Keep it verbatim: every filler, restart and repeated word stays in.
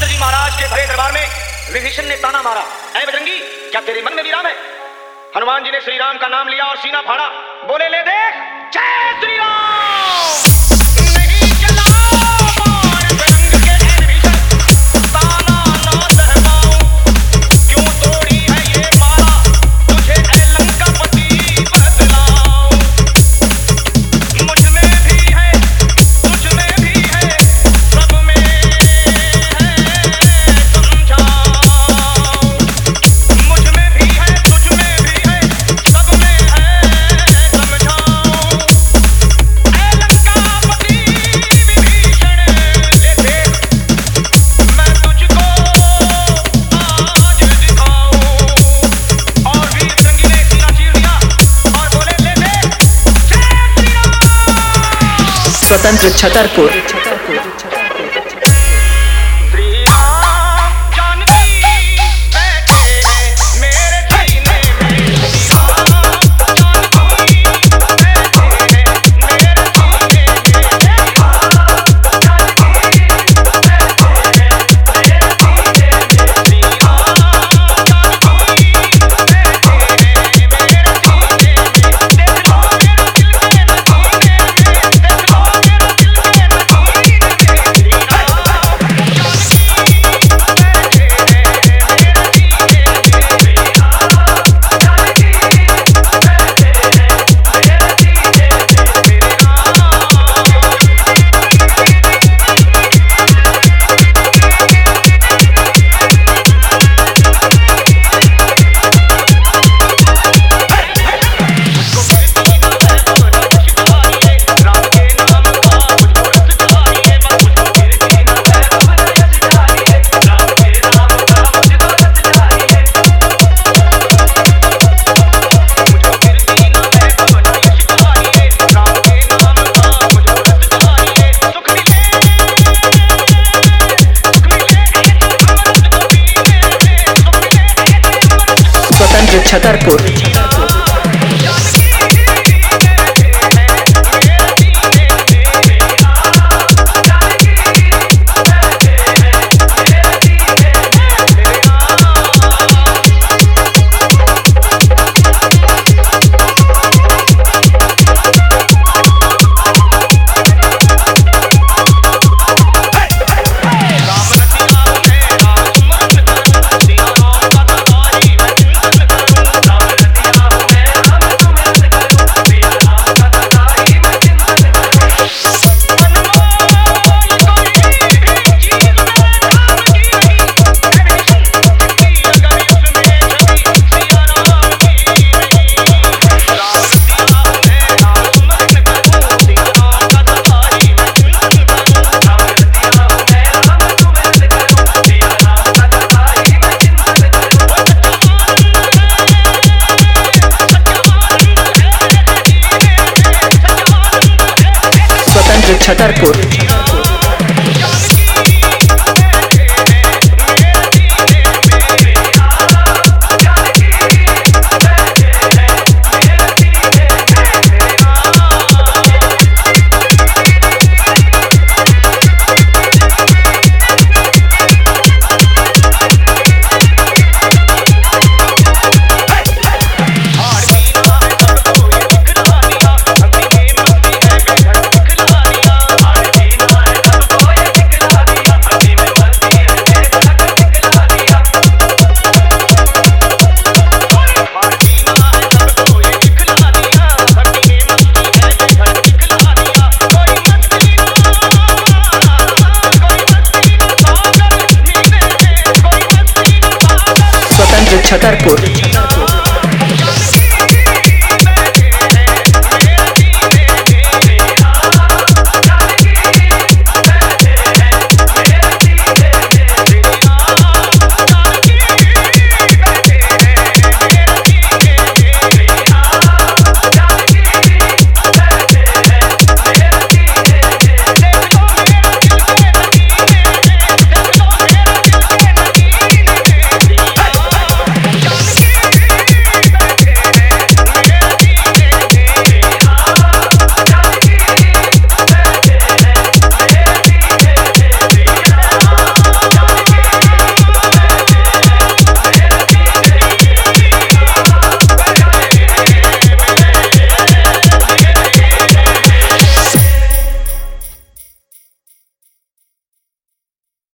जी महाराज के भरे दरबार में विभीषण ने ताना मारा, ऐ बजरंगी, क्या तेरे मन में भी राम है? हनुमान जी ने श्री राम का नाम लिया और सीना फाड़ा, बोले ले देख जय श्री राम। नहीं चला मार बजरंग के ऐ विभीषण, ताना ना सह पाऊं, क्यों तोड़ी है ये माला, तुझे ऐ लंकापति बतलाऊं। मुझ में भी है, तुझ में भी है, सब में है समझाऊं। मुझ में भी है, तुझ में भी है, सब में है समझाऊं। ऐ लंकापति विभीषण, ले देख मैं तुझको आज दिखाऊं। और वीर बजरंगी ने सीना चीर दिया और बोले ले देख जय श्री राम। स्वतंत्र छतरपुर। श्री राम जानकी बैठे हैं मेरे सीने में, श्री राम जानकी बैठे हैं मेरे सीने में, श्री राम जानकी बैठे हैं मेरे सीने में, श्री राम जानकी बैठे हैं मेरे सीने में। देख लो मेरे दिल के नगीने में, देख लो मेरे दिल के नगीने में, श्री राम स्वतंत्र छतरपुर। छतरपुर। छतरपुर।